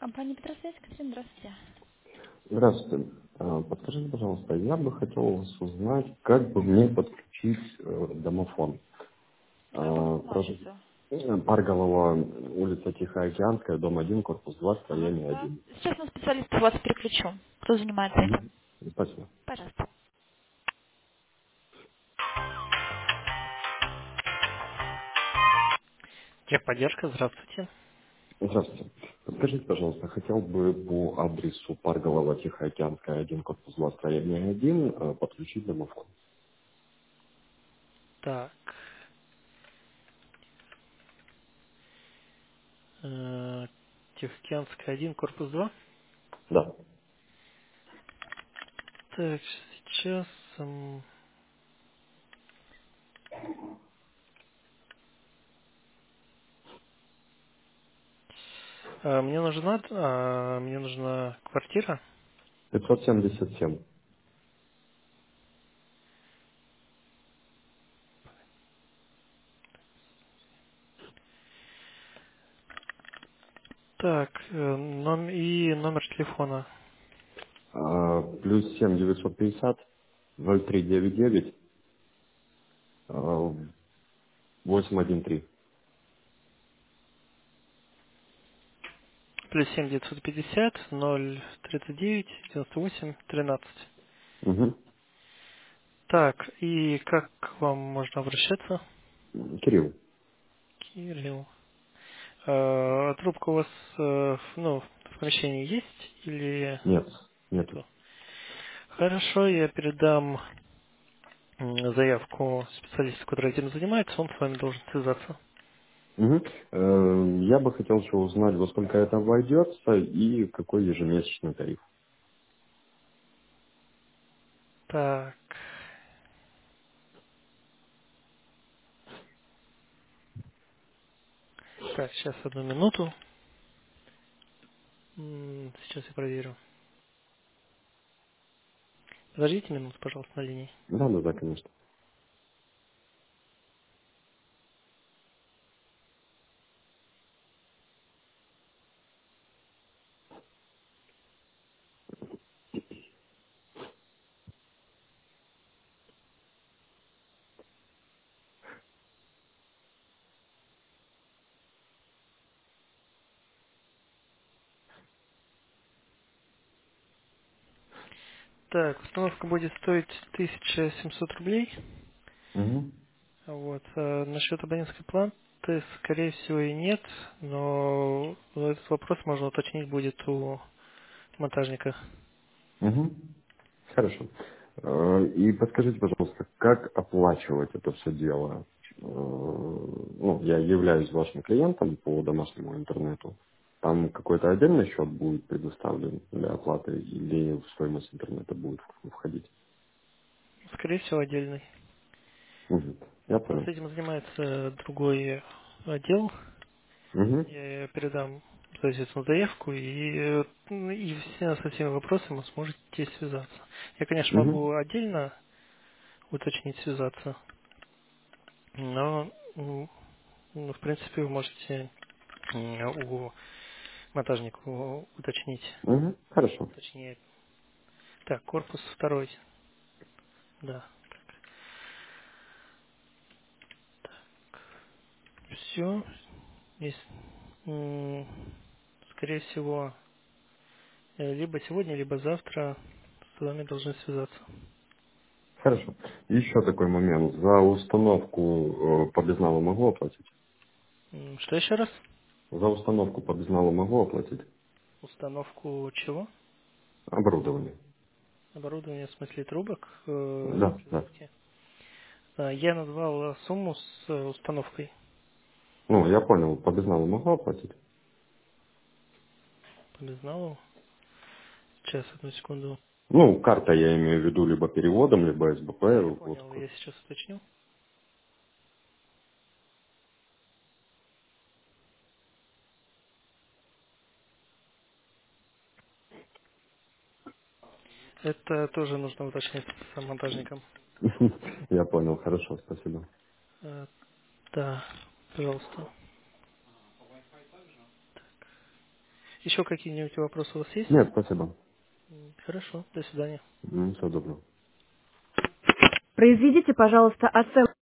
Компания Петросвязь, Катерина, здравствуйте. Здравствуйте. Подскажите, пожалуйста, я бы хотел у вас узнать, как бы мне подключить домофон. По какому Прошу. адресу? Парголова, улица Тихоокеанская, дом 1, корпус 2, Ага, строение да. 1. Сейчас на специалиста вас переключу. Кто занимается этим? Мгм. Спасибо. Пожалуйста. Техподдержка, здравствуйте. Здравствуйте. Подскажите, пожалуйста, хотел бы по адресу Парголова, Тихоокеанская 1, корпус 2, строение 1 подключить домофон. Так, Тихоокеанская 1, корпус 2. Да. Так, сейчас мне нужна квартира. 577. Так, и номер телефона. Плюс 7 950 0399 813. Плюс 7 950 039 98 13. Угу. Так, и как к вам можно обращаться? Кирилл. Кирилл. Трубка у вас в помещении есть или Нет, нету. нету? Хорошо, я передам заявку специалисту, который этим занимается, он с вами должен связаться. Мгм. Я бы хотел еще узнать, во сколько это обойдется и какой ежемесячный тариф. Так, так, сейчас одну минуту. Сейчас я проверю. Подождите минуту, пожалуйста, на линии. Да, да, да, конечно. Так, установка будет стоить 1700 рублей. Угу. Вот. Насчет абонентской платы, скорее всего, и нет, но этот вопрос можно уточнить будет у монтажника. Угу. Хорошо. И подскажите, пожалуйста, как оплачивать это все дело? Ну, я являюсь вашим клиентом по домашнему интернету. Там какой-то отдельный счет будет предоставлен для оплаты или в стоимость интернета будет входить? Скорее всего, отдельный. Мгм. Я Вот, понял. просто этим занимается другой отдел. Угу. Я передам, соответственно, заявку, и со всеми вопросами вы сможете связаться. Я, конечно, Угу. могу отдельно уточнить, связаться, но, в принципе, вы можете у монтажника уточнить. Угу. Хорошо. Точнее, так, корпус второй, да. Все, скорее всего, либо сегодня, либо завтра с вами должны связаться. Хорошо. Еще такой момент. За установку по безналу могу оплатить? Что еще раз? За установку по безналу могу оплатить? Установку чего? Оборудование. Оборудование, в смысле трубок Да, да. разметки. Я назвал сумму с установкой Ну, я понял. По безналу могу оплатить? по безналу. Сейчас, одну секунду. Ну, карта я имею в виду либо переводом, либо СБП. Я Вот. понял, я сейчас уточню. Это тоже нужно уточнить с монтажником. Я понял. Хорошо, спасибо. Э, Да, пожалуйста. Еще какие-нибудь вопросы у вас есть? Нет, спасибо. Хорошо, до свидания. Всего доброго. Произведите, пожалуйста, оценку